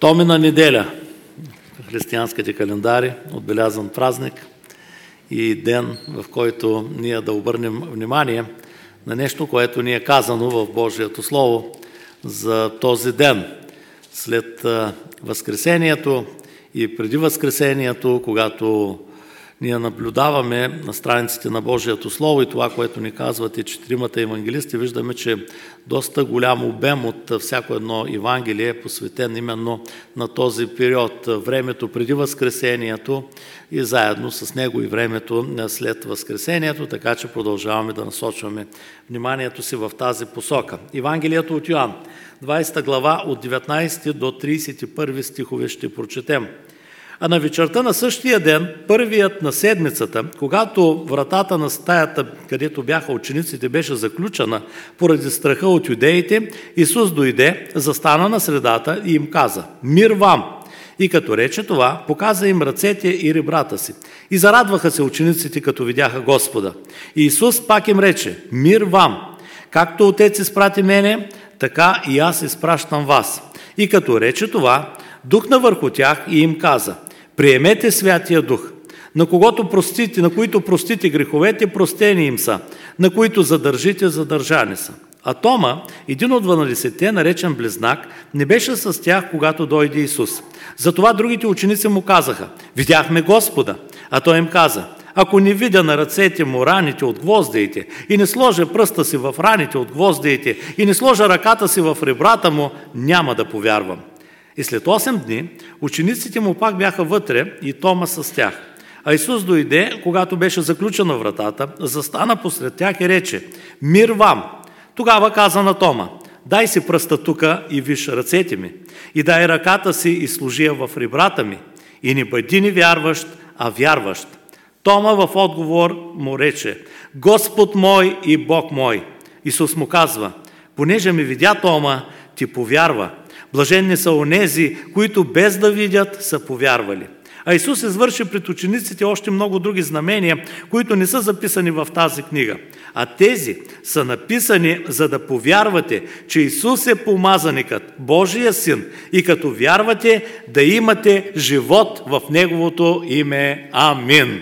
Томина неделя, християнските календари, отбелязан празник и ден, в който ние да обърнем внимание на нещо, което ни е казано в Божието Слово за този ден. След Възкресението и преди Възкресението, когато ние наблюдаваме на страниците на Божието Слово и това, което ни казват и четиримата евангелисти, виждаме, че доста голям обем от всяко едно Евангелие е посветен именно на този период, времето преди Възкресението и заедно с него и времето след Възкресението, така че продължаваме да насочваме вниманието си в тази посока. Евангелието от Йоан, 20 глава от 19 до 31 стихове ще прочетем. А на вечерта на същия ден, първият на седмицата, когато вратата на стаята, където бяха учениците, беше заключена поради страха от юдеите, Исус дойде, застана на средата и им каза: „Мир вам!“ И като рече това, показа им ръцете и ребрата си. И зарадваха се учениците, като видяха Господа. И Исус пак им рече: „Мир вам! Както Отец изпрати мене, така и аз изпращам вас.“ И като рече това, духна върху тях и им каза: „Приемете Святия Дух. На които простите греховете, простени им са, на които задържите, задържани са.“ А Тома, един от 12-те, наречен Близнак, не беше с тях, когато дойде Исус. Затова другите ученици му казаха: „Видяхме Господа.“ А той им каза: „Ако не видя на ръцете му раните от гвоздеите и не сложа пръста си в раните от гвоздеите и не сложа ръката си в ребрата му, няма да повярвам.“ И след 8 дни учениците му пак бяха вътре и Тома с тях. А Исус дойде, когато беше заключена вратата, застана посред тях и рече: „Мир вам!“ Тогава каза на Тома: „Дай си пръста тука и виж ръцете ми, и дай ръката си и сложи я в ребрата ми, и не бъди невярващ, а вярващ.“ Тома в отговор му рече: „Господ мой и Бог мой.“ Исус му казва: „Понеже ме видя Тома, ти повярва. Блаженни са онези, които без да видят са повярвали.“ А Исус извърши пред учениците още много други знамения, които не са записани в тази книга. А тези са написани, за да повярвате, че Исус е помазаникът, Божия Син, и като вярвате, да имате живот в Неговото име. Амин.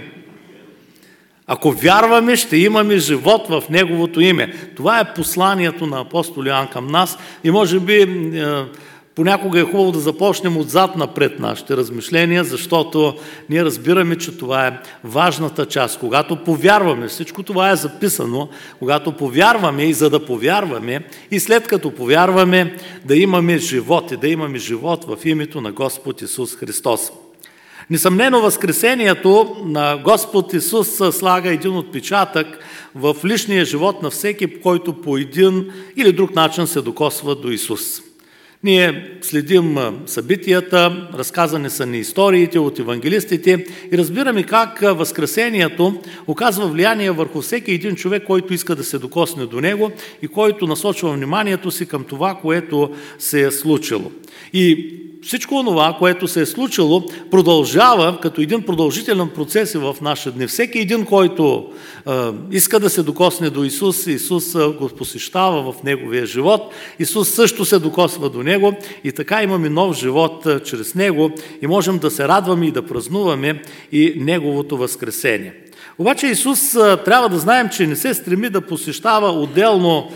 Ако вярваме, ще имаме живот в Неговото име. Това е посланието на апостол Йоан към нас и може би понякога е хубаво да започнем отзад напред нашите размишления, защото ние разбираме, че това е важната част. Когато повярваме, всичко това е записано, когато повярваме и за да повярваме и след като повярваме, да имаме живот и да имаме живот в името на Господ Исус Христос. Несъмнено Възкресението на Господ Исус слага един отпечатък в личния живот на всеки, който по един или друг начин се докосва до Исус. Ние следим събитията, разказани са ни историите от евангелистите и разбираме как Възкресението оказва влияние върху всеки един човек, който иска да се докосне до него и който насочва вниманието си към това, което се е случило. И всичко това, което се е случило, продължава като един продължителен процес и в наши дни. Всеки един, който иска да се докосне до Исус, Исус го посещава в неговия живот. Исус също се докосва до него и така имаме нов живот чрез него и можем да се радваме и да празнуваме и неговото възкресение. Обаче Исус трябва да знаем, че не се стреми да посещава отделно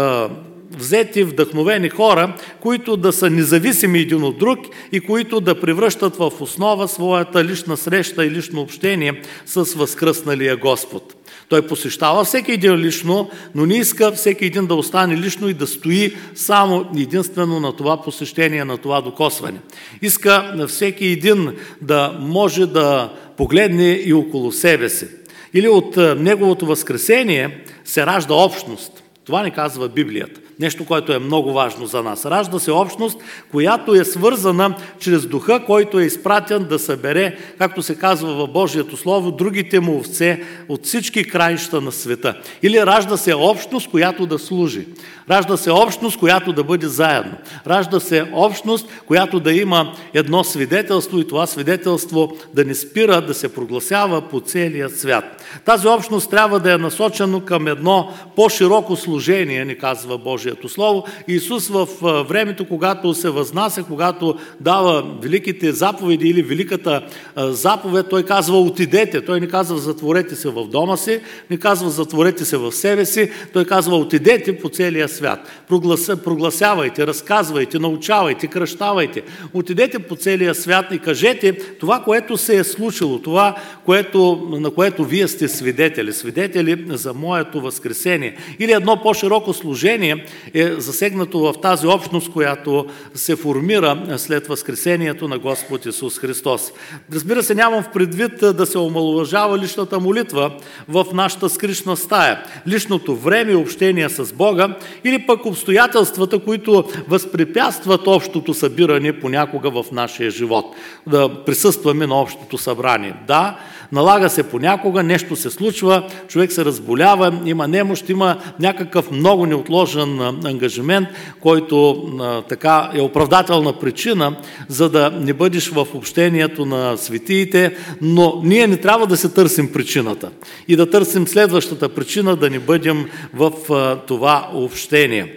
взети, вдъхновени хора, които да са независими един от друг и които да превръщат в основа своята лична среща и лично общение с възкръсналия Господ. Той посещава всеки един лично, но не иска всеки един да остане лично и да стои само единствено на това посещение, на това докосване. Иска всеки един да може да погледне и около себе си. Или от неговото възкресение се ражда общност. Това ни казва Библията. Нещо, което е много важно за нас. Ражда се общност, която е свързана чрез Духа, който е изпратен да събере, както се казва в Божието Слово, другите му овце от всички краища на света. Или ражда се общност, която да служи. Ражда се общност, която да бъде заедно. Ражда се общност, която да има едно свидетелство и това свидетелство да не спира да се прогласява по целия свят. Тази общност трябва да е насочена към едно по-широко служение, ни казва Божието Божието Слово. Исус в времето, когато се възнася, когато дава великите заповеди или великата заповед, Той казва отидете. Той не казва затворете се в дома си, не казва затворете се в себе си, Той казва отидете по целия свят. Прогласявайте, разказвайте, научавайте, кръщавайте. Отидете по целия свят и кажете това, което се е случило, това, на което вие сте свидетели за моето възкресение. Или едно по-широко служение е засегнато в тази общност, която се формира след възкресението на Господ Исус Христос. Разбира се, нямам в предвид да се омаловажава личната молитва в нашата скришна стая, личното време и общение с Бога, или пък обстоятелствата, които възпрепятстват общото събиране понякога в нашия живот, да присъстваме на общото събрание. Да, налага се понякога, нещо се случва, човек се разболява, има немощ, има някакъв много неотложен ангажимент, който така е оправдателна причина, за да не бъдеш в общението на светиите, но ние не трябва да се търсим причината и да търсим следващата причина да не бъдем в това общение.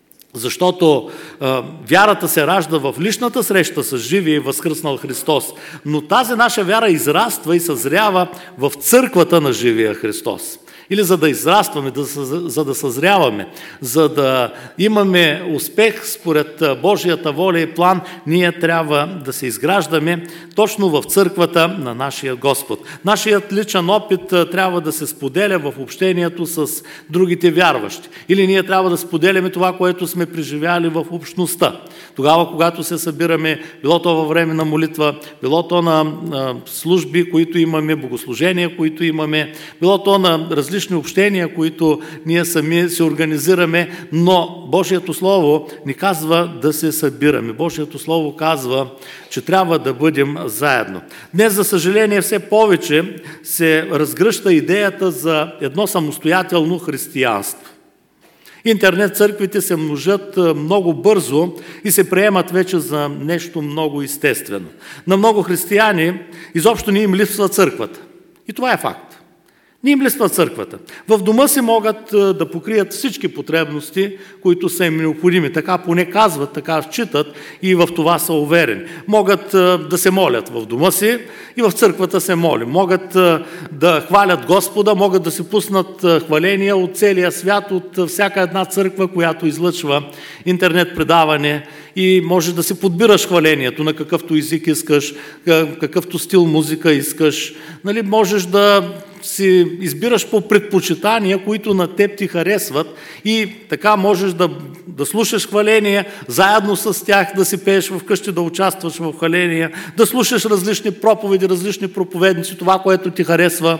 Защото вярата се ражда в личната среща с живия и възкръснал Христос. Но тази наша вяра израства и съзрява в църквата на живия Христос. Или за да израстваме, за да съзряваме, за да имаме успех според Божията воля и план, ние трябва да се изграждаме точно в църквата на нашия Господ. Нашият личен опит трябва да се споделя в общението с другите вярващи. Или ние трябва да споделяме това, което сме преживяли в общността. Тогава, когато се събираме, било то във време на молитва, било то на служби, които имаме, богослужения, които имаме, било то на различни общения, които ние сами се организираме, но Божието Слово ни казва да се събираме. Божието Слово казва, че трябва да бъдем заедно. Днес, за съжаление, все повече се разгръща идеята за едно самостоятелно християнство. Интернет църквите се множат много бързо и се приемат вече за нещо много естествено. На много християни изобщо не им липсва църквата. И това е факт. Не им липсва църквата. В дома си могат да покрият всички потребности, които са им необходими. Така поне казват, така считат и в това са уверени. Могат да се молят в дома си и в църквата се молим. Могат да хвалят Господа, могат да си пуснат хваления от целия свят, от всяка една църква, която излъчва интернет предаване, и може да си подбираш хвалението на какъвто език искаш, какъвто стил музика искаш. Нали, можеш да си избираш по предпочитания, които на теб ти харесват, и така можеш да слушаш хваления, заедно с тях да си пееш вкъщи, да участваш в хваления, да слушаш различни проповеди, различни проповедници, това, което ти харесва,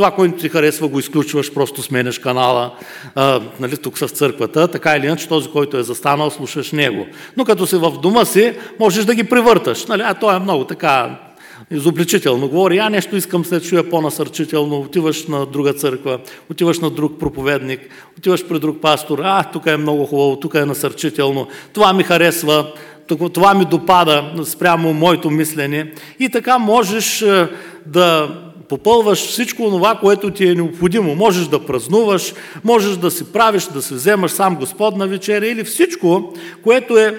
го изключваш, просто сменяш канала, нали, тук са в църквата, така или иначе този, който е застанал, слушаш него. Но като си в дома си, можеш да ги превърташ. Нали? То е много така изобличително говори, нещо искам след чуя по-насърчително, отиваш на друга църква, отиваш на друг проповедник, отиваш при друг пастор, тук е много хубаво, тук е насърчително, това ми харесва, това ми допада спрямо моето мислене, и така можеш да попълваш всичко това, което ти е необходимо. Можеш да празнуваш, можеш да си правиш, да си вземаш сам Господна вечеря, или всичко, което е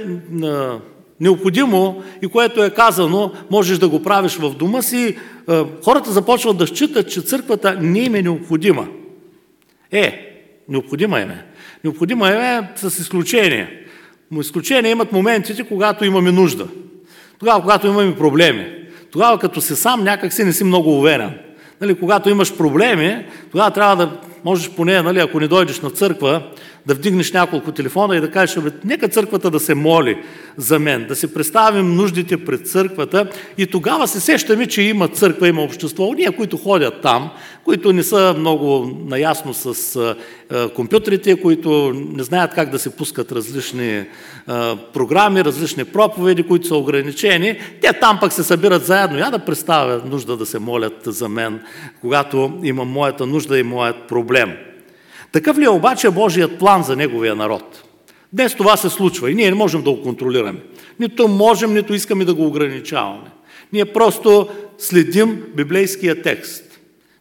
необходимо и което е казано, можеш да го правиш в дома си. Хората започват да считат, че църквата не им е необходима. Необходима им е. Необходима е с изключение. Изключение имат моментите, когато имаме нужда. Тогава, когато имаме проблеми. Тогава, като си сам, някак си не си много уверен. Нали, когато имаш проблеми, тогава трябва да можеш поне, нали, ако не дойдеш на църква, да вдигнеш няколко телефона и да кажеш, нека църквата да се моли за мен, да си представим нуждите пред църквата, и тогава се сещаме, че има църква, има общество. Ние, които ходят там, които не са много наясно с компютрите, които не знаят как да се пускат различни програми, различни проповеди, които са ограничени, те там пък се събират заедно. Я да представя нужда да се молят за мен, когато имам моята нужда и моят проблем. Такъв ли е обаче Божият план за Неговия народ? Днес това се случва и ние не можем да го контролираме. Нито можем, нито искаме да го ограничаваме. Ние просто следим библейския текст.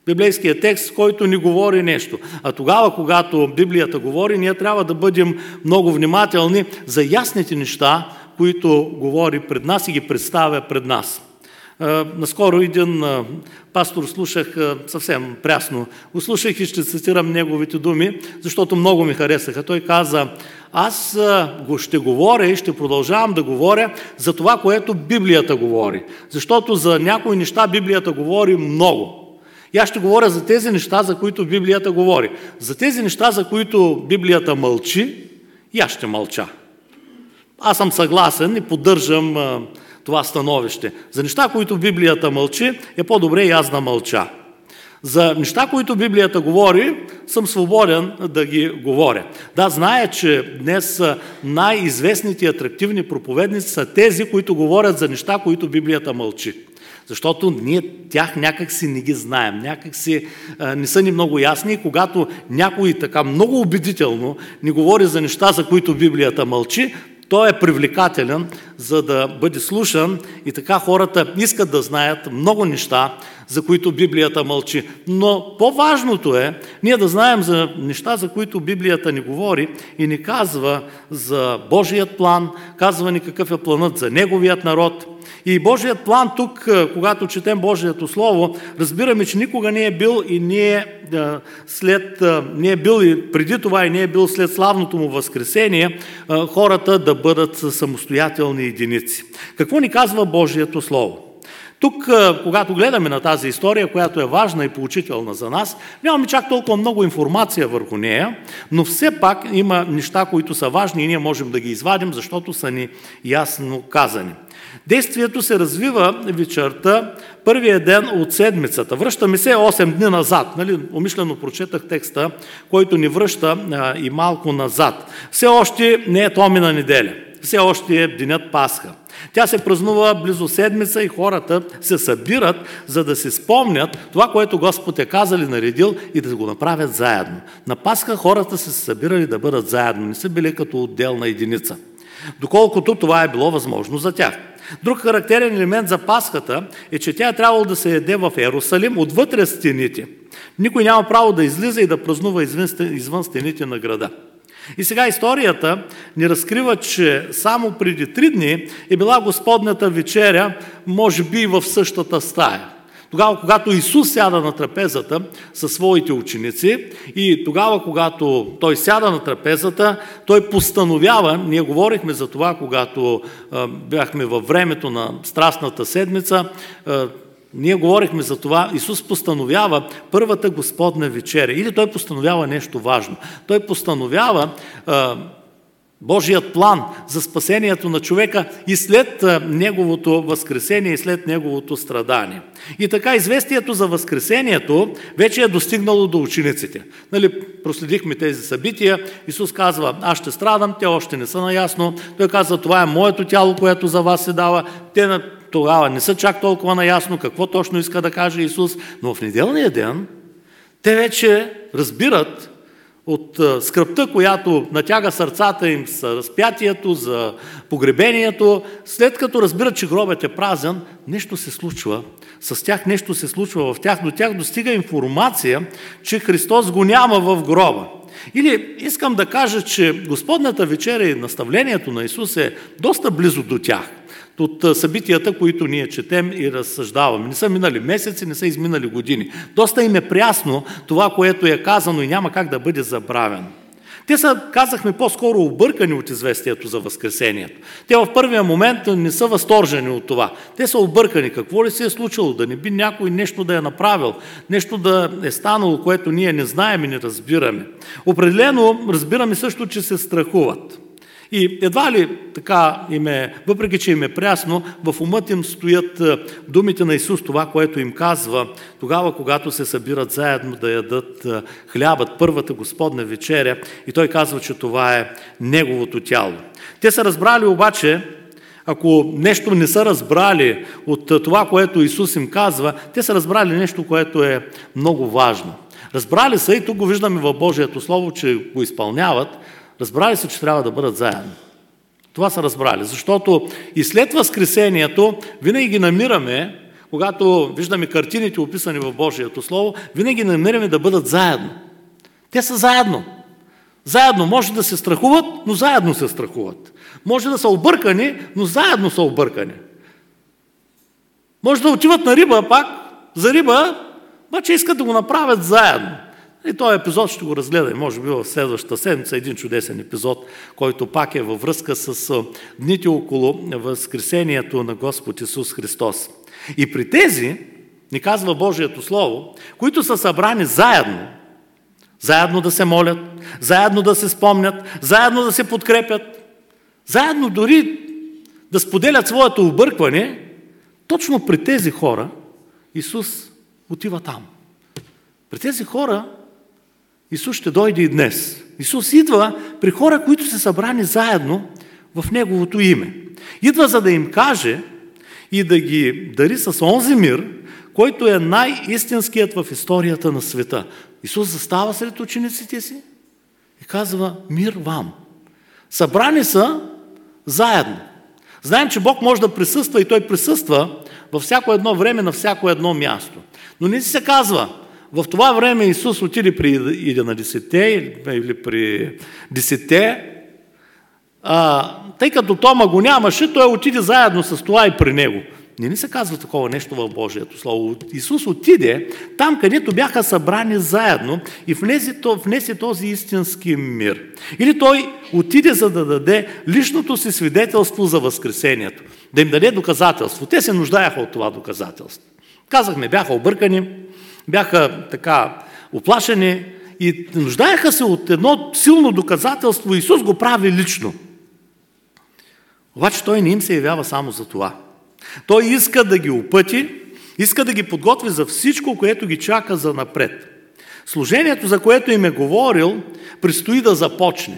Библейският текст, който ни говори нещо. А тогава, когато Библията говори, ние трябва да бъдем много внимателни за ясните неща, които говори пред нас и ги представя пред нас. Наскоро един пастор слушах съвсем прясно. Го слушах и ще цитирам неговите думи, защото много ми харесаха. Той каза: аз ще говоря и ще продължавам да говоря за това, което Библията говори. Защото за някои неща Библията говори много. И аз ще говоря за тези неща, за които Библията говори. За тези неща, за които Библията мълчи, и аз ще мълча. Аз съм съгласен и поддържам това становище. За неща, които Библията мълчи, е по-добре и аз да мълча. За неща, които Библията говори, съм свободен да ги говоря. Да, зная, че днес най-известните и атрактивни проповедници са тези, които говорят за неща, които Библията мълчи. Защото ние тях някакси не ги знаем, някакси не са ни много ясни и когато някой така много убедително ни говори за неща, за които Библията мълчи, той е привлекателен, за да бъде слушан и така хората искат да знаят много неща, за които Библията мълчи. Но по-важното е ние да знаем за неща, за които Библията ни говори и ни казва за Божият план, казва ни какъв е планът за Неговият народ. И Божият план тук, когато четем Божието Слово, разбираме, че никога не е бил и не е бил и преди това и не е бил след славното му възкресение хората да бъдат самостоятелни единици. Какво ни казва Божието Слово? Тук, когато гледаме на тази история, която е важна и поучителна за нас, нямаме чак толкова много информация върху нея, но все пак има неща, които са важни и ние можем да ги извадим, защото са ни ясно казани. Действието се развива вечерта, първия ден от седмицата. Връщаме се 8 дни назад. Умишлено прочетах текста, който ни връща и малко назад. Все още не е Томина неделя. Все още е денят Пасха. Тя се празнува близо седмица и хората се събират, за да си спомнят това, което Господ е казал и наредил и да го направят заедно. На Пасха хората се събирали да бъдат заедно, не са били като отделна единица. Доколкото това е било възможно за тях. Друг характерен елемент за Пасхата е, че тя е трябвало да се яде в Йерусалим отвътре стените. Никой няма право да излиза и да празнува извън стените на града. И сега историята ни разкрива, че само преди 3 дни е била Господната вечеря, може би и в същата стая. Тогава, когато Исус сяда на трапезата със своите ученици и тогава, когато Той сяда на трапезата, Той постановява, ние говорихме за това, когато бяхме във времето на Страстната седмица, ние говорихме за това, Исус постановява първата Господна вечеря. Или Той постановява нещо важно. Той постановява Божият план за спасението на човека и след Неговото възкресение и след Неговото страдание. И така известието за възкресението вече е достигнало до учениците. Проследихме тези събития. Исус казва: аз ще страдам, те още не са наясно. Той казва: това е моето тяло, което за вас се дава. Те тогава не са чак толкова наясно какво точно иска да каже Исус, но в неделния ден те вече разбират от скръбта, която натяга сърцата им за разпятието, за погребението, след като разбират, че гробът е празен, нещо се случва. С тях нещо се случва в тях. До тях достига информация, че Христос го няма в гроба. Или искам да кажа, че Господната вечеря и наставлението на Исус е доста близо до тях. От събитията, които ние четем и разсъждаваме. Не са минали месеци, не са изминали години. Доста им е прясно това, което е казано и няма как да бъде забравено. Те са, казахме, по-скоро объркани от известието за възкресението. Те в първия момент не са възторжени от това. Те са объркани. Какво ли се е случило? Да не би някой нещо да е направил, нещо да е станало, което ние не знаем и не разбираме. Определено разбираме също, че се страхуват. И едва ли така въпреки че им е прясно, в умът им стоят думите на Исус, това, което им казва тогава, когато се събират заедно да ядат хлябът, първата Господна вечеря, и Той казва, че това е Неговото тяло. Те са разбрали обаче, ако нещо не са разбрали от това, което Исус им казва, те са разбрали нещо, което е много важно. Разбрали са, и тук го виждаме в Божието Слово, че го изпълняват, разбрали са, че трябва да бъдат заедно. Това са разбрали, защото и след възкресението винаги ги намираме, когато виждаме картините, описани в Божието Слово, винаги намираме да бъдат заедно. Те са заедно. Заедно може да се страхуват, но заедно се страхуват. Може да са объркани, но заедно са объркани. Може да отиват на риба пак, за риба, обаче искат да го направят заедно. И този епизод ще го разгледаме, може би в следващата седмица, един чудесен епизод, който пак е във връзка с дните около Възкресението на Господ Исус Христос. И при тези, ни казва Божието Слово, които са събрани заедно, заедно да се молят, заедно да се спомнят, заедно да се подкрепят, заедно дори да споделят своето объркване, точно при тези хора Исус отива там. При тези хора Исус ще дойде и днес. Исус идва при хора, които са събрани заедно в Неговото име. Идва, за да им каже и да ги дари с онзи мир, който е най-истинският в историята на света. Исус застава сред учениците си и казва: мир вам. Събрани са заедно. Знаем, че Бог може да присъства и Той присъства във всяко едно време, на всяко едно място. Но не се казва, в това време Исус отиде при 11-те или при 10-те, тъй като Тома го нямаше, той отиде заедно с това и при него. Не се казва такова нещо в Божието Слово. Исус отиде там, където бяха събрани заедно и внесе този истински мир. Или Той отиде, за да даде личното си свидетелство за Възкресението. Да им даде доказателство. Те се нуждаеха от това доказателство. Казахме, бяха объркани, бяха така уплашени и нуждаеха се от едно силно доказателство. Исус го прави лично. Обаче Той не им се явява само за това. Той иска да ги опъти, иска да ги подготви за всичко, което ги чака за напред. Служението, за което им е говорил, предстои да започне.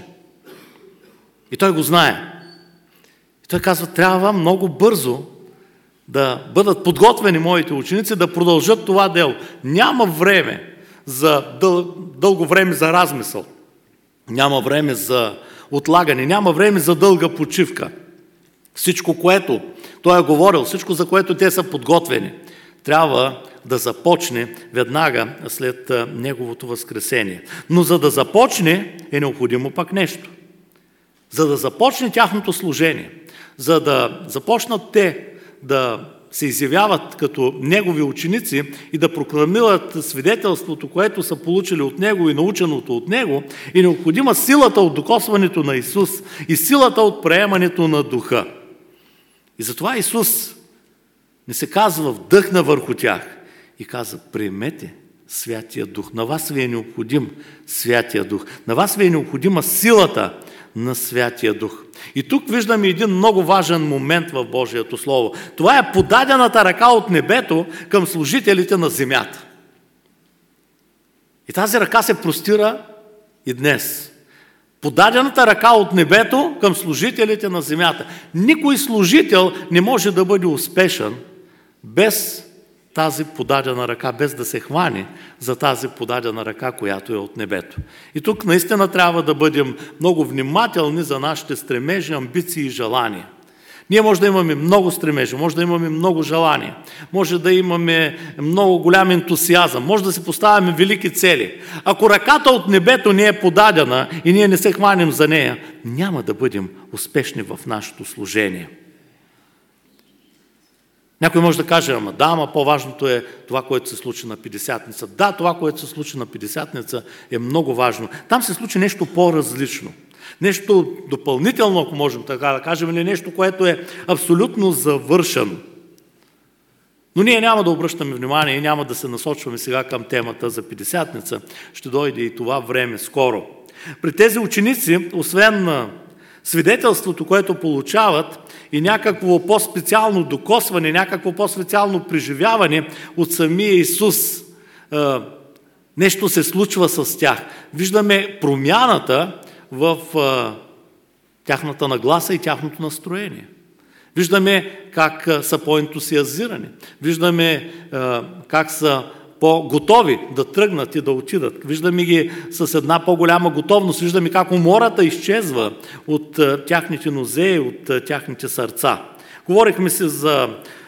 И Той го знае. И Той казва, трябва много бързо да бъдат подготвени моите ученици да продължат това дело. Няма време за дълго време за размисъл. Няма време за отлагане, няма време за дълга почивка. Всичко, което Той е говорил, всичко, за което те са подготвени, трябва да започне веднага след Неговото възкресение. Но за да започне е необходимо пак нещо. За да започне тяхното служение, за да започнат те да се изявяват като Негови ученици и да прокламират свидетелството, което са получили от Него и наученото от Него, е необходима силата от докосването на Исус и силата от приемането на Духа. И затова Исус не се казва вдъхна върху тях и каза, приемете Святия Дух. На вас ви е необходим Святия Дух. На вас ви е необходима силата на Святия Дух. И тук виждаме един много важен момент в Божието Слово. Това е подадената ръка от небето към служителите на земята. И тази ръка се простира и днес. Подадената ръка от небето към служителите на земята. Никой служител не може да бъде успешен без тази подадена ръка, без да се хване за тази подадена ръка, която е от небето. И тук наистина трябва да бъдем много внимателни за нашите стремежи, амбиции и желания. Ние може да имаме много стремежи, може да имаме много желания, може да имаме много голям ентусиазъм, може да си поставяме велики цели. Ако ръката от небето не е подадена и ние не се хванем за нея, няма да бъдем успешни в нашето служение. Някой може да каже, ама по-важното е това, което се случи на Петдесятница. Да, това, което се случи на Петдесятница е много важно. Там се случи нещо по-различно. Нещо допълнително, ако можем така да кажем, или нещо, което е абсолютно завършено. Но ние няма да обръщаме внимание и няма да се насочваме сега към темата за Петдесятница. Ще дойде и това време скоро. При тези ученици, освен на свидетелството, което получават и някакво по-специално докосване, някакво по-специално преживяване от самия Исус, нещо се случва с тях. Виждаме промяната в тяхната нагласа и тяхното настроение. Виждаме как са по-ентусиазирани. Виждаме как са по-готови да тръгнат и да отидат. Виждаме ги с една по-голяма готовност. Виждаме как умората изчезва от тяхните нозе и от тяхните сърца. Говорихме си за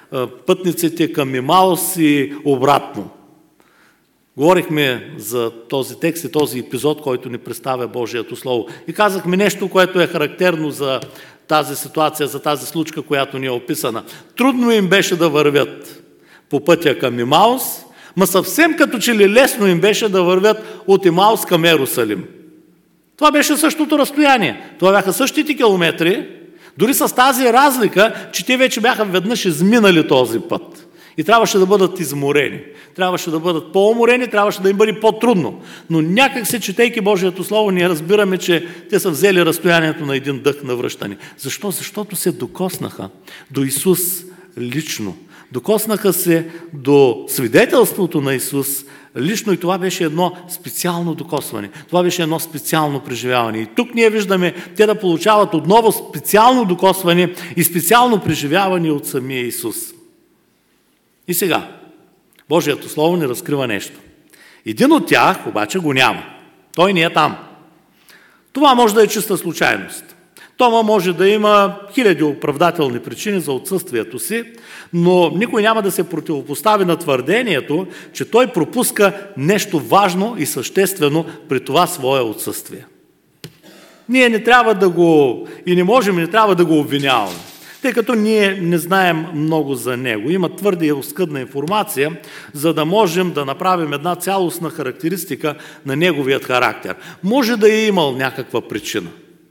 пътниците към Емаус и обратно. Говорихме за този текст и този епизод, който ни представя Божието Слово. И казахме нещо, което е характерно за тази ситуация, за тази случка, която ни е описана. Трудно им беше да вървят по пътя към Емаус, ма съвсем като че ли лесно им беше да вървят от Емаус към Ерусалим. Това беше същото разстояние. Това бяха същите километри, дори с тази разлика, че те вече бяха веднъж изминали този път. И трябваше да бъдат изморени. Трябваше да бъдат по-уморени, трябваше да им бъде по-трудно. Но някак се, четейки Божието Слово, ние разбираме, че те са взели разстоянието на един дъх на връщане. Защо? Защото се докоснаха до Исус лично. Докоснаха се до свидетелството на Исус лично и това беше едно специално докосване. Това беше едно специално преживяване. И тук ние виждаме те да получават отново специално докосване и специално преживяване от самия Исус. И сега, Божието Слово ни разкрива нещо. Един от тях обаче го няма. Той не е там. Това може да е чиста случайност. Тома може да има хиляди оправдателни причини за отсъствието си, но никой няма да се противопостави на твърдението, че той пропуска нещо важно и съществено при това свое отсъствие. Ние не трябва да го, и не можем, не трябва да го обвиняваме, тъй като ние не знаем много за него. Има твърде и оскъдна информация, за да можем да направим една цялостна характеристика на неговият характер. Може да е имал някаква причина,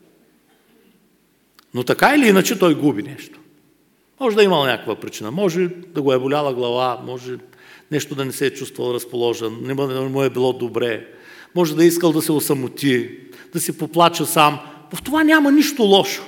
но така или иначе той губи нещо. Може да е имал някаква причина, може да го е боляла глава, може нещо да не се е чувствал разположен, не му е било добре, може да е искал да се осамоти, да си поплаче сам. В това няма нищо лошо.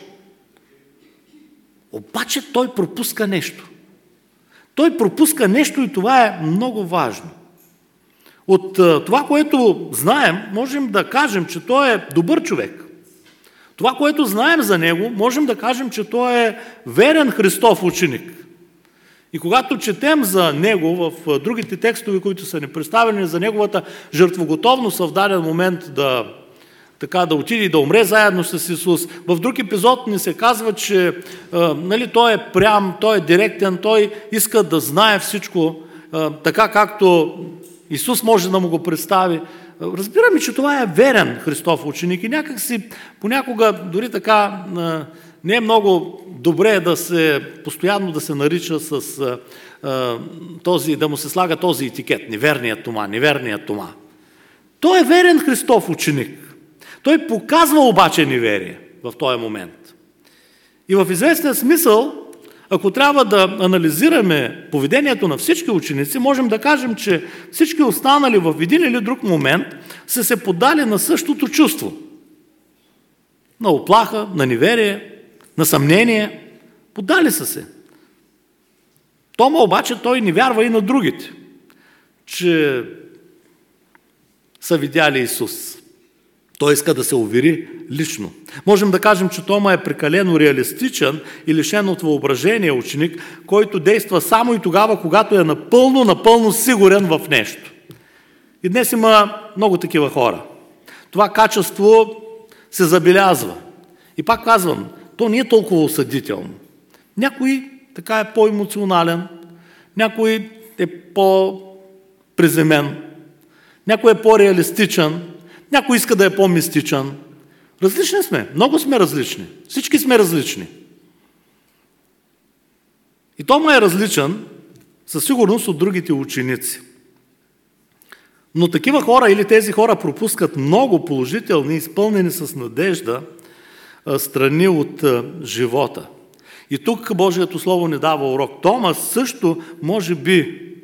Обаче той пропуска нещо. Той пропуска нещо и това е много важно. От това, което знаем, можем да кажем, че той е добър човек. Това, което знаем за него, можем да кажем, че той е верен Христов ученик. И когато четем за него в другите текстове, които са ни представени за неговата жертвоготовност в даден момент да отиде и да умре заедно с Исус. В друг епизод ни се казва, че той е прям, той е директен, той иска да знае всичко, така както Исус може да му го представи. Разбираме, че това е верен Христов ученик и някак си понякога дори така не е много добре постоянно да се нарича с да му се слага този етикет, неверният Тома. Той е верен Христов ученик. Той показва обаче неверие в този момент. И в известен смисъл, ако трябва да анализираме поведението на всички ученици, можем да кажем, че всички останали в един или друг момент са се поддали на същото чувство. На уплаха, на неверие, на съмнение. Поддали са се. Тома обаче той не вярва и на другите, че са видяли Исус. Той иска да се увери лично. Можем да кажем, че Тома е прекалено реалистичен и лишен от въображение ученик, който действа само и тогава, когато е напълно сигурен в нещо. И днес има много такива хора. Това качество се забелязва. И пак казвам, то не е толкова осъдително. Някой така е по-емоционален, някой е по-приземен, някой е по-реалистичен, някой иска да е по-мистичен. Различни сме. Много сме различни. Всички сме различни. И Тома е различен със сигурност от другите ученици. Но такива хора или тези хора пропускат много положителни, изпълнени с надежда страни от живота. И тук Божието Слово ни дава урок. Тома също може би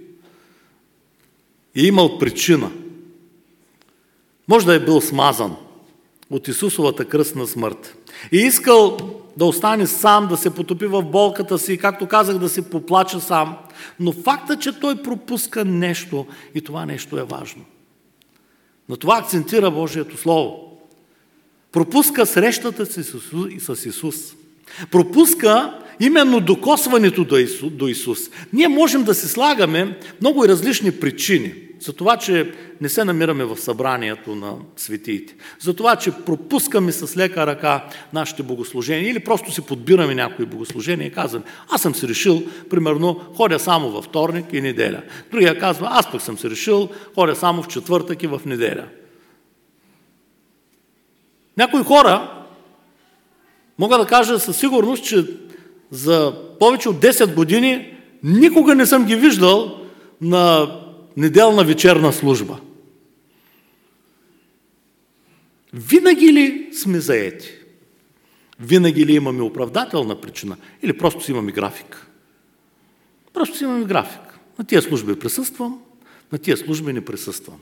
е имал причина. Може да е бил смазан от Исусовата кръстна смърт. И искал да остане сам, да се потопи в болката си, както казах, да се поплаче сам. Но факта, че той пропуска нещо и това нещо е важно. На това акцентира Божието Слово. Пропуска срещата си с Исус. Пропуска именно докосването до Исус. Ние можем да си слагаме много и различни причини. за това, че не се намираме в събранието на светиите, за това, че пропускаме с лека ръка нашите богослужения или просто си подбираме някои богослужения и казваме, аз съм си решил, примерно, ходя само във вторник и неделя. Другия казва, аз пък съм си решил, ходя само в четвъртък и в неделя. Някои хора, мога да кажа със сигурност, че за повече от 10 години никога не съм ги виждал на неделна вечерна служба. Винаги ли сме заети? Винаги ли имаме оправдателна причина? Или просто си имаме график? Просто си имаме график. На тия служби присъствам, на тия служби не присъствам.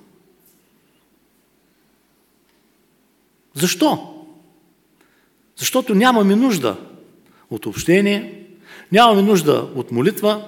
Защо? Защото нямаме нужда от общение, нямаме нужда от молитва.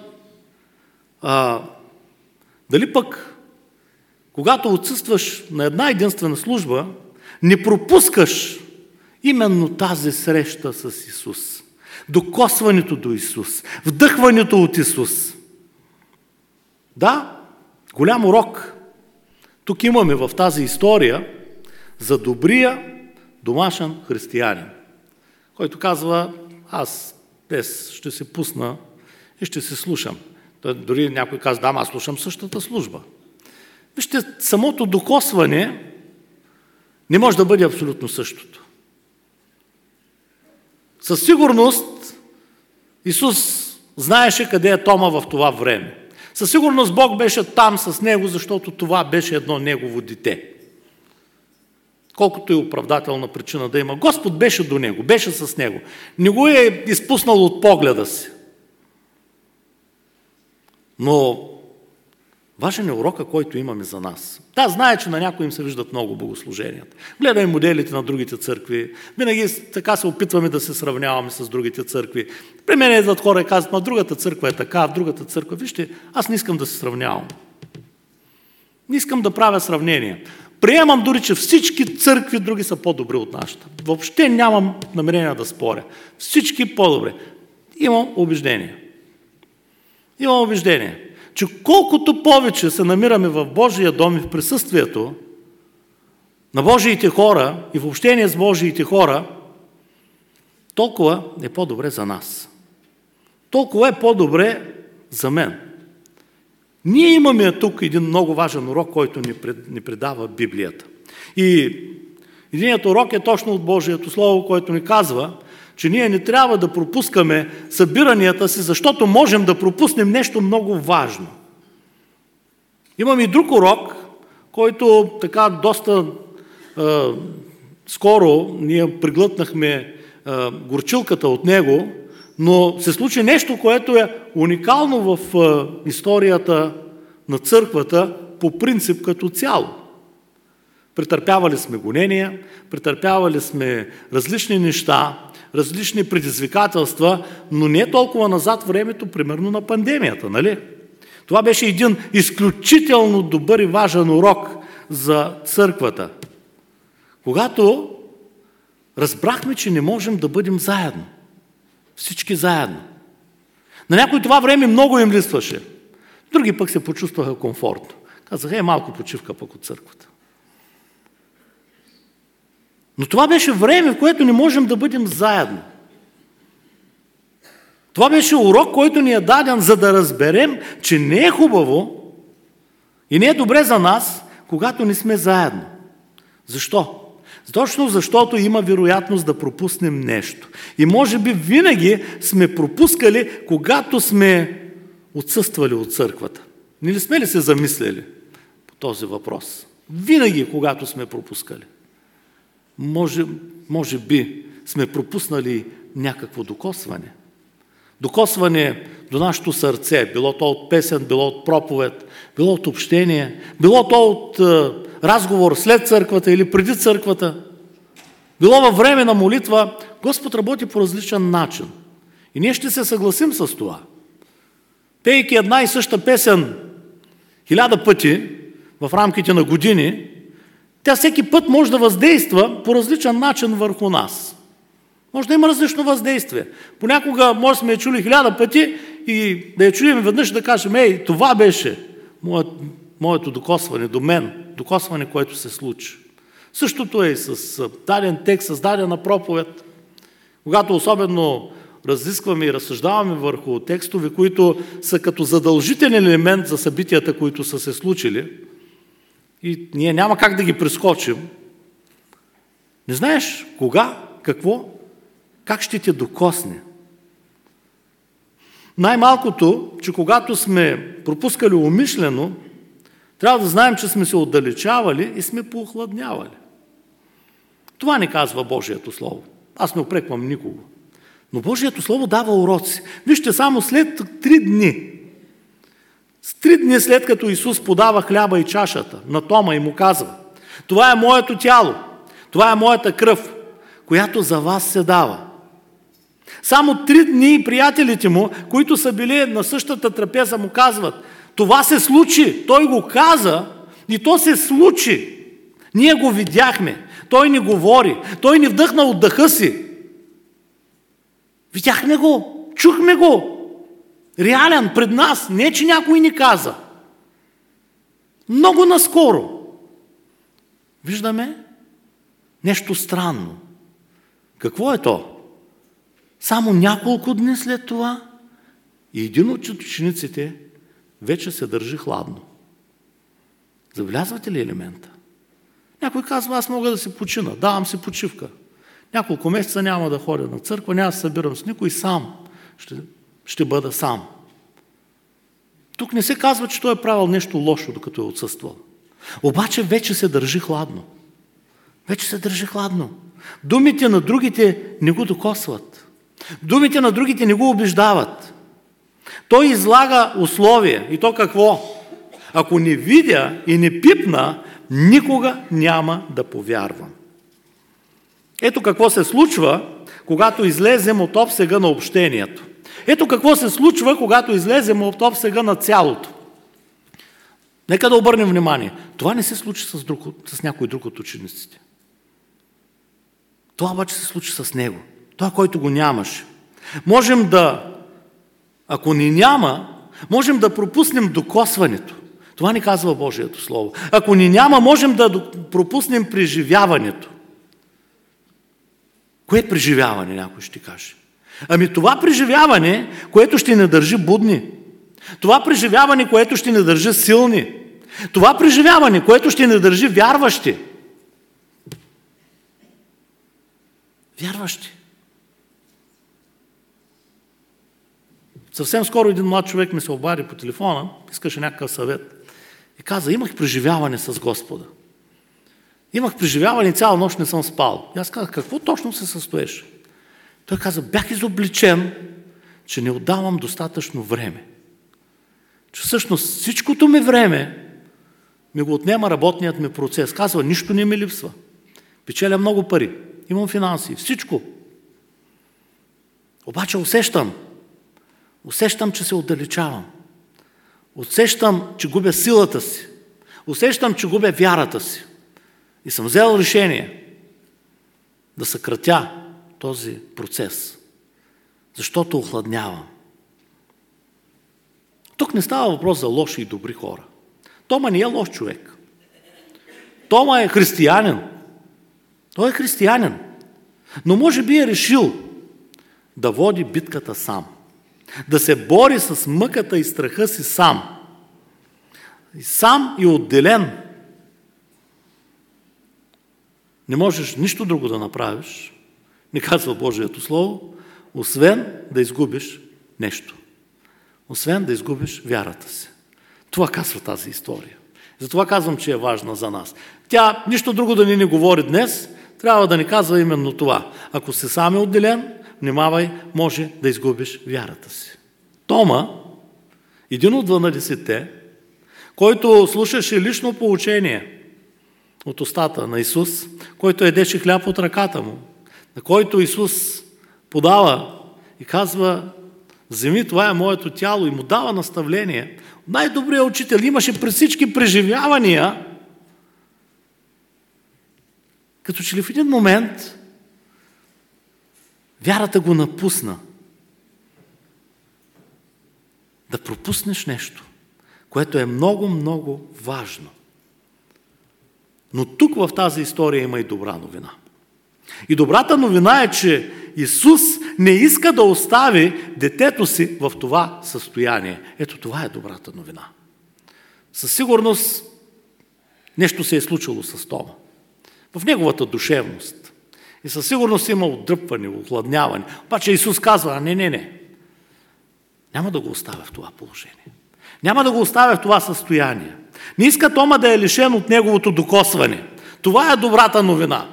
Дали пък, когато отсъстваш на една единствена служба, не пропускаш именно тази среща с Исус, докосването до Исус, вдъхването от Исус. Да, голям урок. Тук имаме в тази история за добрия домашен християнин, който казва, аз днес ще се пусна и ще се слушам. Дори някой казва, да, аз слушам същата служба. Вижте, самото докосване не може да бъде абсолютно същото. Със сигурност Исус знаеше къде е Тома в това време. Със сигурност Бог беше там с него, защото това беше едно негово дете. Колкото и оправдателна причина да има. Господ беше до него, беше с него. Не го е изпуснал от погледа си. Но важен е урока, който имаме за нас. Да, знае, че на някои им се виждат много богослуженията. Гледай моделите на другите църкви. Винаги така се опитваме да се сравняваме с другите църкви. При мен идват хора и казват, другата църква е така, другата църква. Вижте, аз не искам да се сравнявам. Не искам да правя сравнение. Приемам дори, че всички църкви други са по-добри от нашата. Въобще нямам намерение да споря. Всички по-добре. Имам убеждение. Че колкото повече се намираме в Божия дом и в присъствието на Божиите хора и в общение с Божиите хора, толкова е по-добре за нас. Толкова е по-добре за мен. Ние имаме тук един много важен урок, който ни предава Библията. И единият урок е точно от Божието Слово, който ни казва, че ние не трябва да пропускаме събиранията си, защото можем да пропуснем нещо много важно. Имаме и друг урок, който така доста скоро ние приглътнахме горчилката от него, но се случи нещо, което е уникално в историята на църквата по принцип като цяло. Претърпявали сме гонения, претърпявали сме различни неща, различни предизвикателства, но не толкова назад времето, примерно на пандемията, нали? Това беше един изключително добър и важен урок за църквата. Когато разбрахме, че не можем да бъдем заедно. Всички заедно. На някой това време много им листваше. Други пък се почувстваха комфортно. Казаха, малко почивка пък от църквата. Но това беше време, в което не можем да бъдем заедно. Това беше урок, който ни е даден, за да разберем, че не е хубаво и не е добре за нас, когато не сме заедно. Защо? Точно защото има вероятност да пропуснем нещо. И може би винаги сме пропускали, когато сме отсъствали от църквата. Не ли сме ли се замислили по този въпрос? Винаги, когато сме пропускали. Може би сме пропуснали някакво докосване. Докосване до нашето сърце, било то от песен, било от проповед, било от общение, било то от разговор след църквата или преди църквата, било във време на молитва. Господ работи по различен начин. И ние ще се съгласим с това. Пейки една и съща песен 1000 пъти в рамките на години, тя всеки път може да въздейства по различен начин върху нас. Може да има различно въздействие. Понякога може да сме я чули 1000 пъти и да я чуем веднъж да кажем, това беше моят моето докосване до мен, докосване, което се случи. Същото е и с даден текст, с дадена проповед. Когато особено разискваме и разсъждаваме върху текстове, които са като задължителен елемент за събитията, които са се случили, и ние няма как да ги прескочим, не знаеш кога, какво, как ще те докосне. Най-малкото, че когато сме пропускали умишлено, трябва да знаем, че сме се отдалечавали и сме поохладнявали. Това не казва Божието Слово. Аз не упреквам никого. Но Божието Слово дава уроци. Вижте, само след 3 дни, с 3 дни след като Исус подава хляба и чашата на Тома и му казва: това е моето тяло, това е моята кръв, която за вас се дава. Само 3 дни приятелите му, които са били на същата трапеза, му казват: това се случи, той го каза и то се случи. Ние го видяхме, той ни говори, той ни вдъхна от дъха си. Видяхме го, чухме го. Реален, пред нас, не че някой ни каза. Много наскоро виждаме нещо странно. Какво е то? Само няколко дни след това и един от учениците вече се държи хладно. Забелязвате ли елемента? Някой казва: аз мога да се почина, давам си почивка. Няколко месеца няма да ходя на църква, няма да се събирам с никой, сам. Ще бъда сам. Тук не се казва, че той е правил нещо лошо, докато е отсъствал. Обаче вече се държи хладно. Вече се държи хладно. Думите на другите не го докосват. Думите на другите не го убеждават. Той излага условие. И то какво? Ако не видя и не пипна, никога няма да повярвам. Ето какво се случва, когато излезем от обсега на общението. Ето какво се случва, когато излезем от обсега на цялото. Нека да обърнем внимание. Това не се случи с някой друг от учениците. Това обаче се случи с него. Това, който го нямаше. Можем да, ако ни няма, можем да пропуснем докосването. Това ни казва Божието Слово. Ако ни няма, можем да пропуснем преживяването. Кое е преживяване, някой ще каже? Ами това преживяване, което ще ни държи будни. Това преживяване, което ще ни държи силни. Това преживяване, което ще ни държи вярващи. Вярващи. Съвсем скоро един млад човек ми се обади по телефона, искаше някакъв съвет. И каза: имах преживяване с Господа. Имах преживяване и цяла нощ не съм спал. И аз казах: какво точно се състоеше? Той каза: бях изобличен, че не отдавам достатъчно време. Че всъщност всичкото ми време ми го отнема работният ми процес. Казва: нищо не ми липсва. Печеля много пари. Имам финанси. Всичко. Обаче усещам, че се отдалечавам. Усещам, че губя силата си. Усещам, че губя вярата си. И съм взел решение да съкратя този процес, защото охладнявам. Тук не става въпрос за лоши и добри хора. Тома не е лош човек. Тома е християнин. Той е християнин. Но може би е решил да води битката сам. Да се бори с мъката и страха си сам. Сам и отделен. Не можеш нищо друго да направиш, не казва Божието Слово, освен да изгубиш нещо. Освен да изгубиш вярата си. Това казва тази история. Затова казвам, че е важна за нас. Тя нищо друго да ни говори днес, трябва да ни казва именно това. Ако си сам е отделен, внимавай, може да изгубиш вярата си. Тома, един от 12-те, който слушаше лично поучение от устата на Исус, който едеше хляб от ръката му, на който Исус подава и казва: вземи, това е моето тяло, и му дава наставление. Най-добрият учител имаше при всички преживявания, като че ли в един момент вярата го напусна. Да пропуснеш нещо, което е много, много важно. Но тук в тази история има и добра новина. И добрата новина е, че Исус не иска да остави детето си в това състояние. Ето това е добрата новина. Със сигурност нещо се е случило с Тома. В неговата душевност. И със сигурност има отдръпване, охладняване. Обаче Исус казва, не. Няма да го оставя в това положение. Няма да го оставя в това състояние. Не иска Тома да е лишен от неговото докосване. Това е добрата новина.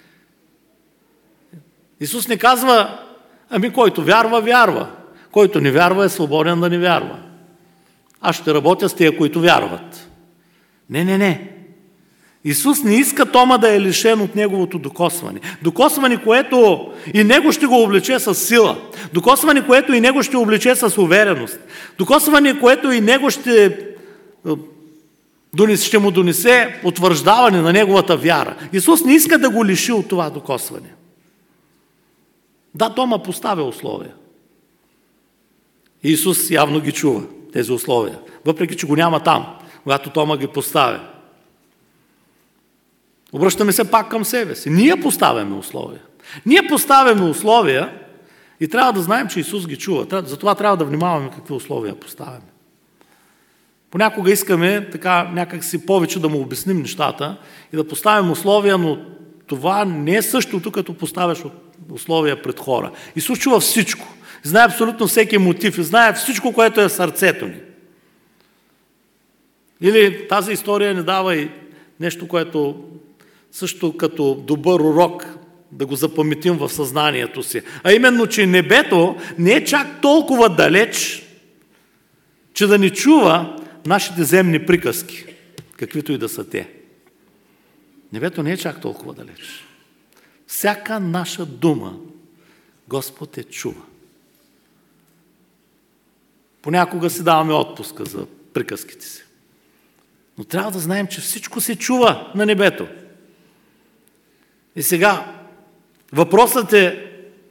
Исус не казва, който вярва, вярва. Който не вярва, е свободен да не вярва. Аз ще работя с тия, които вярват. Не. Исус не иска Тома да е лишен от неговото докосване. Докосване, което и него ще го облече с сила. Докосване, което и него ще облече с увереност. Докосване, което и него ще му донесе утвърждаване на неговата вяра. Исус не иска да го лиши от това докосване. Да, Тома поставя условия. И Исус явно ги чува, тези условия. Въпреки че го няма там, когато Тома ги поставя. Обръщаме се пак към себе си. Ние поставяме условия. Ние поставяме условия и трябва да знаем, че Исус ги чува. Затова трябва да внимаваме какви условия поставяме. Понякога искаме така някак си повече да му обясним нещата и да поставим условия, но това не е същото, като поставяш условия пред хора. Исус чува всичко. Знае абсолютно всеки мотив и знае всичко, което е в сърцето ни. Или тази история ни дава и нещо, което също като добър урок да го запаметим в съзнанието си. А именно, че небето не е чак толкова далеч, че да ни чува нашите земни приказки, каквито и да са те. Небето не е чак толкова далеч. Всяка наша дума Господ е чува. Понякога си даваме отпуска за приказките си. Но трябва да знаем, че всичко се чува на небето. И сега, въпросът е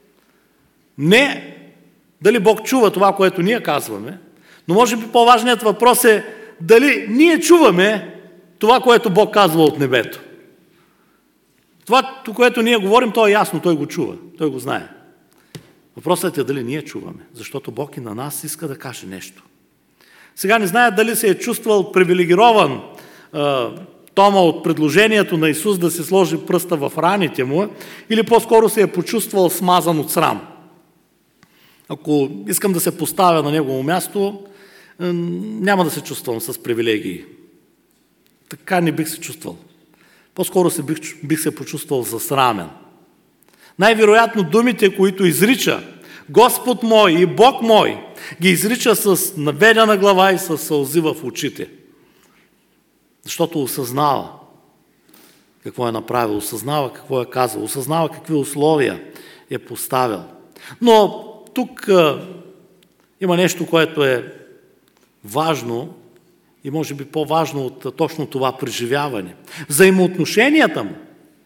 не дали Бог чува това, което ние казваме, но може би по-важният въпрос е дали ние чуваме това, което Бог казва от небето. Това, което ние говорим, то е ясно, Той го чува, Той го знае. Въпросът е дали ние чуваме, защото Бог и на нас иска да каже нещо. Сега не зная дали се е чувствал привилегирован Тома от предложението на Исус да се сложи пръста в раните му, или по-скоро се е почувствал смазан от срам. Ако искам да се поставя на негово място, няма да се чувствам с привилегии. Така не бих се чувствал. По-скоро бих се почувствал засрамен. Най-вероятно думите, които изрича Господ мой и Бог мой, ги изрича с наведена глава и с сълзи в очите. Защото осъзнава какво е направил, осъзнава какво е казал, осъзнава какви условия е поставил. Но тук има нещо, което е важно и може би по-важно от точно това преживяване. Взаимоотношенията му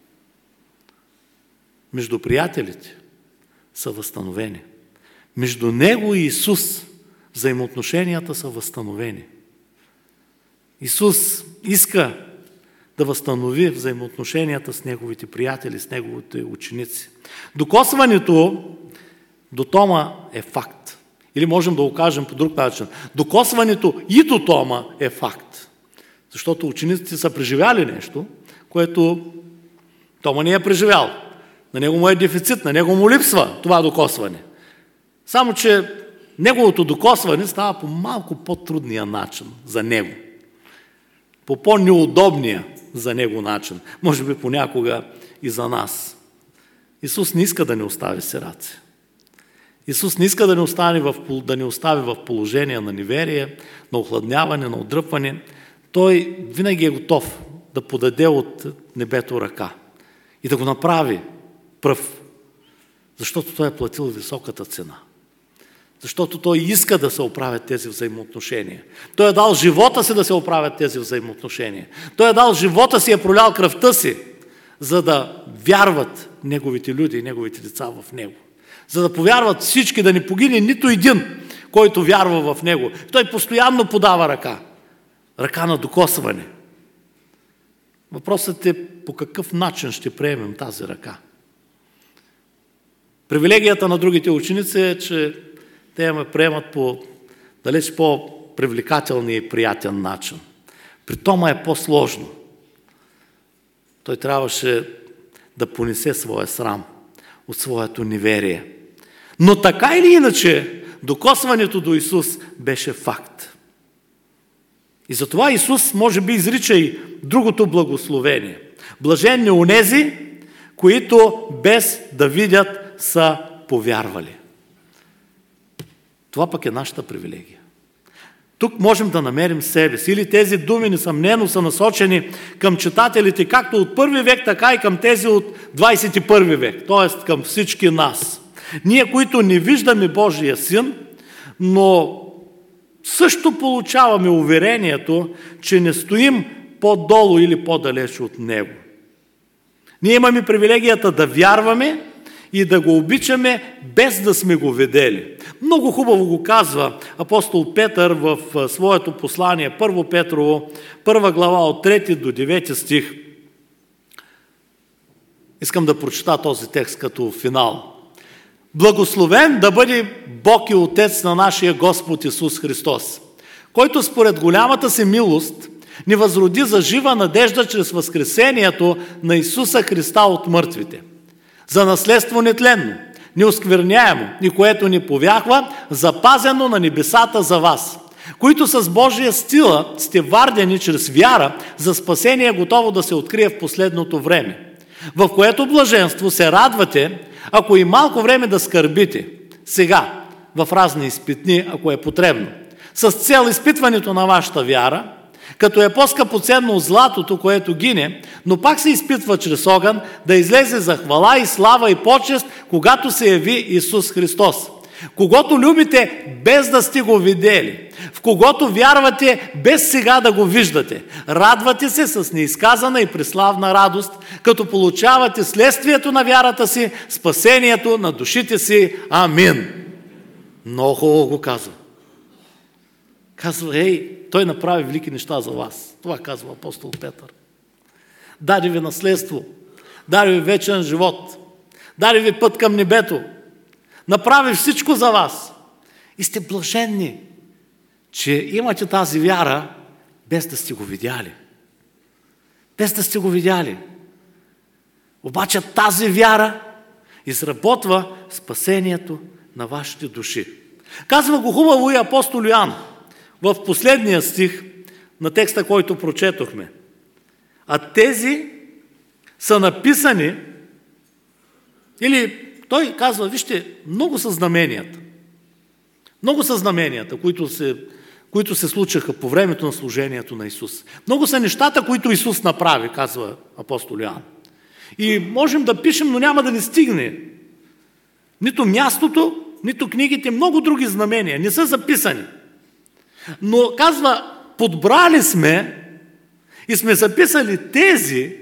между приятелите са възстановени. Между него и Исус взаимоотношенията са възстановени. Исус иска да възстанови взаимоотношенията с неговите приятели, с неговите ученици. Докосването до Тома е факт. Или можем да го кажем по друг начин. Докосването и до Тома е факт. Защото учениците са преживяли нещо, което Тома не е преживял. На него му е дефицит, на него му липсва това докосване. Само че неговото докосване става по малко по-трудния начин за него. По по-неудобния за него начин. Може би понякога и за нас. Исус не иска да ни остави сираци. Исус не иска да ни остави в положение на неверие, на охладняване, на отдръпване. Той винаги е готов да подаде от небето ръка и да го направи пръв, защото Той е платил високата цена. Защото Той иска да се оправят тези взаимоотношения. Той е дал живота си да се оправят тези взаимоотношения. Той е дал живота си, е пролял кръвта си, за да вярват неговите люди и неговите деца в Него. За да повярват всички, да не погине нито един, който вярва в Него. Той постоянно подава ръка. ръка на докосване. Въпросът е по какъв начин ще приемем тази ръка. Привилегията на другите ученици е, че те ме приемат по далеч по-привлекателния и приятен начин. При Тома е по-сложно. Той трябваше да понесе своя срам от своето неверие. Но така или иначе, докосването до Исус беше факт. И затова Исус може би изрича и другото благословение. Блаженни онези, които без да видят са повярвали. Това пък е нашата привилегия. Тук можем да намерим себе си. Или тези думи несъмнено са насочени към читателите както от първи век, така и към тези от 21 век. Т.е. към всички нас. Ние, които не виждаме Божия Син, но също получаваме уверението, че не стоим по-долу или по-далеч от Него. Ние имаме привилегията да вярваме и да го обичаме, без да сме го видели. Много хубаво го казва апостол Петър в своето послание, 1 Петрово, 1 глава от 3 до 9 стих. Искам да прочита този текст като финал. Благословен да бъде Бог и Отец на нашия Господ Исус Христос, който според голямата си милост ни възроди за жива надежда чрез възкресението на Исуса Христа от мъртвите, за наследство нетленно, неоскверняемо и което ни повяхва, запазено на небесата за вас, които с Божия сила сте вардени чрез вяра за спасение, готово да се открие в последното време, в което блаженство се радвате, ако и малко време да скърбите, сега, в разни изпитни, ако е потребно, с цел изпитването на вашата вяра, като е по-скъпоценно от златото, което гине, но пак се изпитва чрез огън, да излезе за хвала и слава и почест, когато се яви Исус Христос, когото любите без да сте го видели, в когото вярвате без сега да го виждате. Радвате се с неизказана и преславна радост, като получавате следствието на вярата си, спасението на душите си. Амин. Много хубаво го казва. Казва, той направи велики неща за вас. Това казва апостол Петър. Даде ви наследство, даде ви вечен живот, даде ви път към небето, направи всичко за вас. И сте блаженни, че имате тази вяра, без да сте го видяли. Без да сте го видяли. Обаче тази вяра изработва спасението на вашите души. Казва го хубаво и апостол Йоан в последния стих на текста, който прочетохме. А тези са написани, или той казва, вижте, много са знаменията. Много са знаменията, които се случаха по времето на служението на Исус. Много са нещата, които Исус направи, казва апостол Йоан. И можем да пишем, но няма да ни стигне. Нито мястото, нито книгите, много други знамения не са записани. Но казва, подбрали сме и сме записали тези,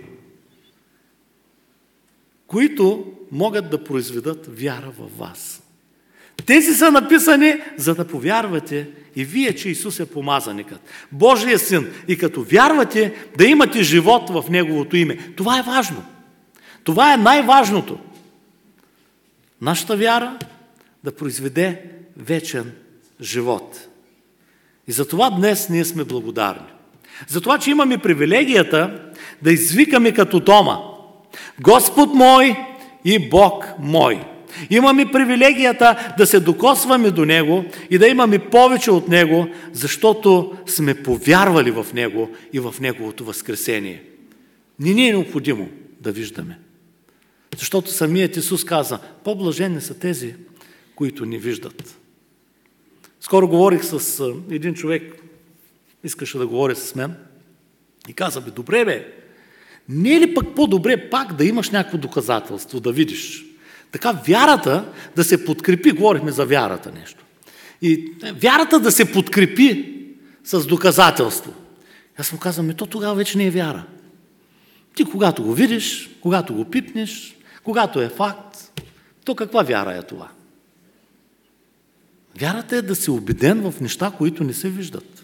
които могат да произведат вяра във вас. Тези са написани, за да повярвате и вие, че Исус е помазаникът, Божия Син. И като вярвате, да имате живот в Неговото име. Това е важно. Това е най-важното. Нашата вяра да произведе вечен живот. И затова днес ние сме благодарни. Затова, че имаме привилегията да извикаме като Тома: Господ мой и Бог мой. Имаме привилегията да се докосваме до Него и да имаме повече от Него, защото сме повярвали в Него и в Неговото възкресение. Не ни е необходимо да виждаме. Защото самият Исус каза: по-блажени са тези, които не виждат. Скоро говорих с един човек, искаше да говори с мен и каза: добре не е ли пък по-добре пак да имаш някакво доказателство, да видиш? Така вярата да се подкрепи, говорихме за вярата нещо. И вярата да се подкрепи с доказателство. Аз му казвам: то тогава вече не е вяра. Ти когато го видиш, когато го пипнеш, когато е факт, то каква вяра е това? Вярата е да си убеден в неща, които не се виждат.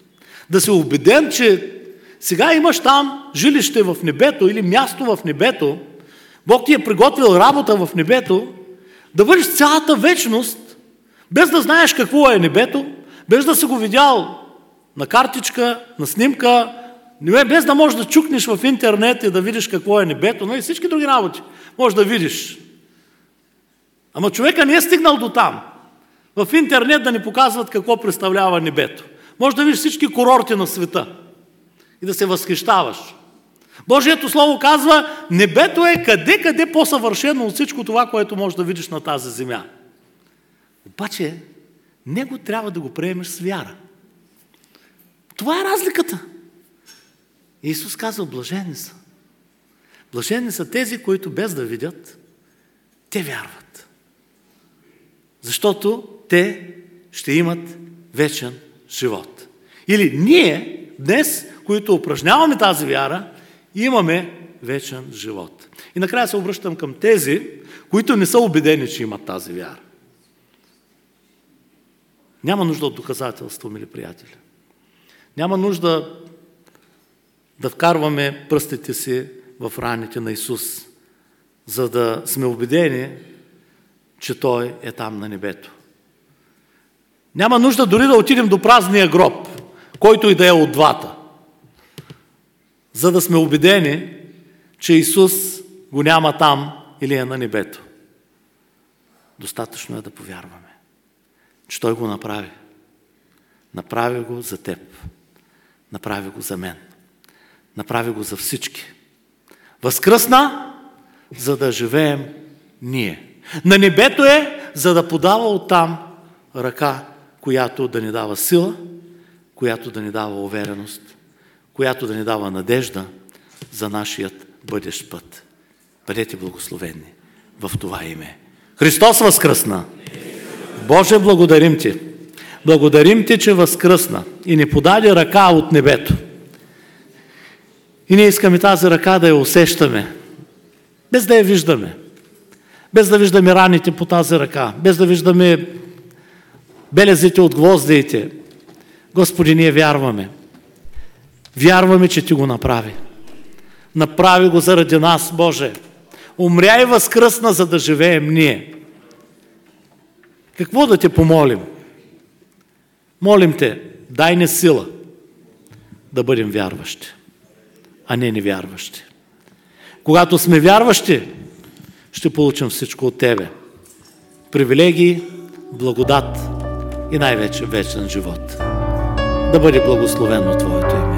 Да си убеден, че сега имаш там жилище в небето или място в небето, Бог ти е приготвил работа в небето, да бъдеш цялата вечност, без да знаеш какво е небето, без да си го видял на картичка, на снимка, без да можеш да чукнеш в интернет и да видиш какво е небето, но и всички други работи можеш да видиш. Ама човека не е стигнал до там. В интернет да ни показват какво представлява небето. Може да видиш всички курорти на света и да се възхищаваш. Божието Слово казва, небето е къде по-съвършено от всичко това, което можеш да видиш на тази земя. Обаче, него трябва да го приемеш с вяра. Това е разликата. Исус казва, блажени са. Блажени са тези, които без да видят, те вярват. Защото те ще имат вечен живот. Или ние днес, които упражняваме тази вяра, имаме вечен живот. И накрая се обръщам към тези, които не са убедени, че имат тази вяра. Няма нужда от доказателство, мили приятели. Няма нужда да вкарваме пръстите си в раните на Исус, за да сме убедени, че Той е там на небето. Няма нужда дори да отидем до празния гроб, който и да е от двата, за да сме убедени, че Исус го няма там или е на небето. Достатъчно е да повярваме, че Той го направи. Направи го за теб. Направи го за мен. Направи го за всички. Възкръсна, за да живеем ние. На небето е, за да подава оттам ръка, която да ни дава сила, която да ни дава увереност, която да ни дава надежда за нашият бъдещ път. Бъдете благословени в това име. Христос възкръсна! Боже, благодарим Ти! Благодарим Ти, че възкръсна и ни подаде ръка от небето. И ние искаме тази ръка да я усещаме, без да я виждаме. Без да виждаме раните по тази ръка, без да виждаме белезите от гвоздиите. Господи, ние вярваме. Вярваме, че Ти го направи. Направи го заради нас, Боже. Умря и възкръсна, за да живеем ние. Какво да Те помолим? Молим Те, дай ни сила да бъдем вярващи, а не невярващи. Когато сме вярващи, ще получим всичко от Тебе. Привилегии, благодат и най-вече вечен живот. Да бъде благословено Твоето име.